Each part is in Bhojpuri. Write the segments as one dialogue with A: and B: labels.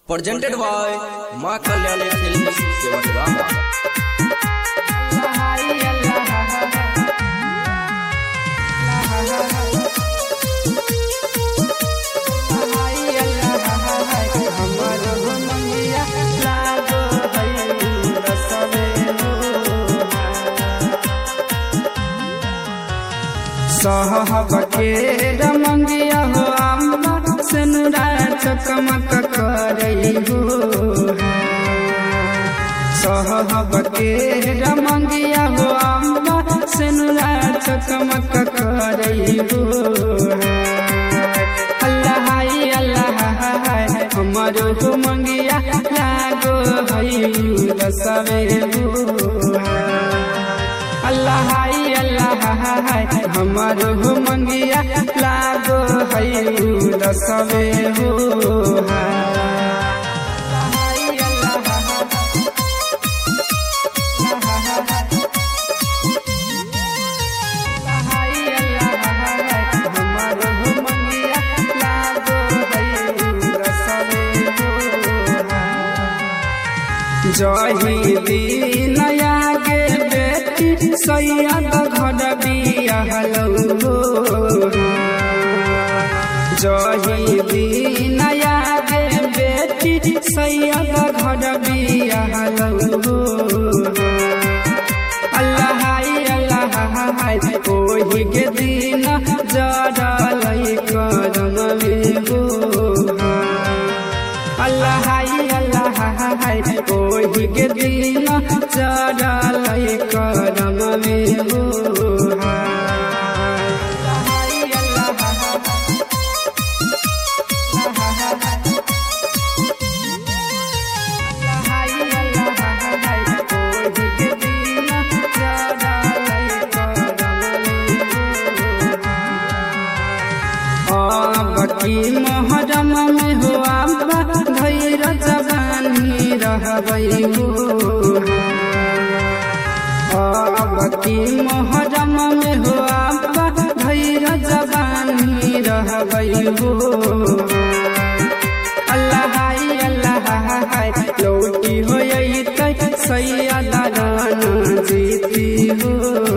A: presented by Ma Kalyani Films Sevagrama.
B: साहब के रमंगिया हो अम्मा सनुरा चकमक करई हो। साहब के रमंगिया हो अम्मा सनुरा चकमक करई हो। अल्लाह हाय अल्लाह हाय हमारो हो मंगिया लागो हई रसवे हो। अल्लाह हाय अल्लाह हाय हमारो हो मंगिया लागो हई रसवे हो। जही दिन आगे बेटी सैयद घर बियाहलौ हो। जही दिन आगे बेटी सैयद घर बियाहलौ हो। अल्लाह हाय अल्लाह हाय ओही के दिन जड़लै करमवे हो। अल्लाह हाय अल्लाह हाय ओही के दिन चढ़लै करमवे हो। मोहरम में हो अब्बा धैर जवानी रहबै हो। अबकी मोहरम में हो अब्बा धैर जवानी रहबै हो। अल्लाह हाय अल्लाह हाय लौटी हो अइतै सैयद राना जीती हो।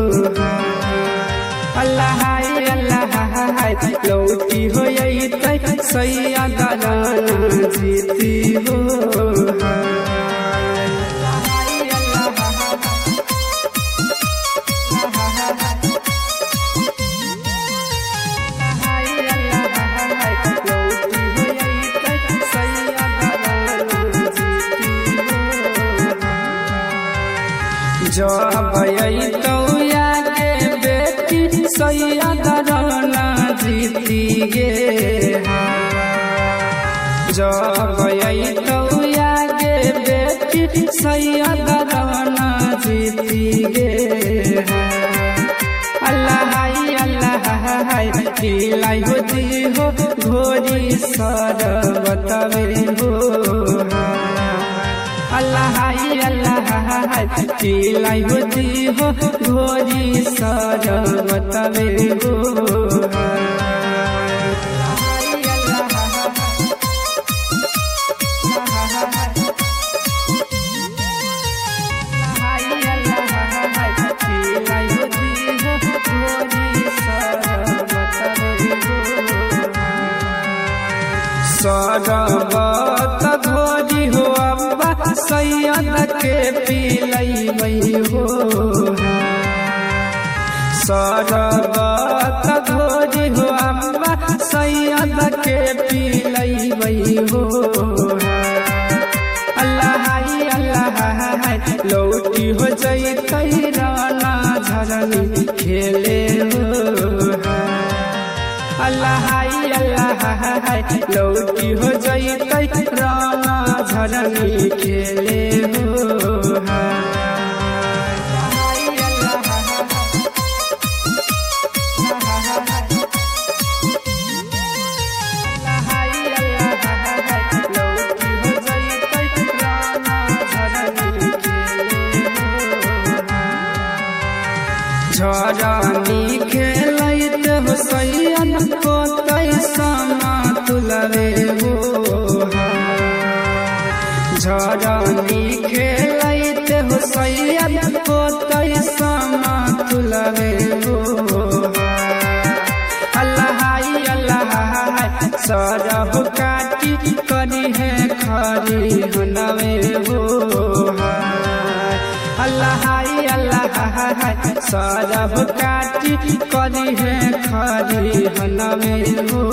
B: अल्लाह हाय अल्लाह हाय लौटी हो अइतै सैयद राना जीती हो। जब अइतौ आगे बेटी सैयद राना जीती गे। जब अइतौ आगे बेटी सैयद राना जीती गे। अल्लाह हाय अल्लाह हाय खिलाई होती हो घोड़ी सरबतवे हो। अल्लाह हाय अल्लाह हाय खिलाई होती हो घोड़ी सरबतवे हो। सरबत घोड़ी हो अब्बा सैयद के पिलैबै हो। सरबत घोड़ी हो अब्बा सैयद के पिलैबै हो। अल्लाह हाय अल्लाह हाय लौटी हो जइतै राना झरनी खेले हो। अल्लाह हाय अल्लाह हाय लौटी हो जइतै राना झरनी खेले हो। झरनी खेलैत हो सैयद को तै समा तुलवे हो। झरनी खेलते हो सैयद होतै समा तुलवे हो अल्लाह सरह काटी करी है खरी हनवे हो अल्लाह सरह काटी करी है खरी हनवे हो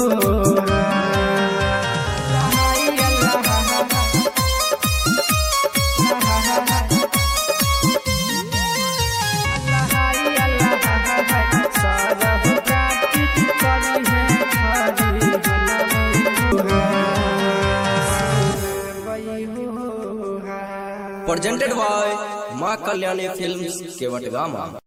A: presented by माँ कल्याणी फिल्म्स केवट गामा।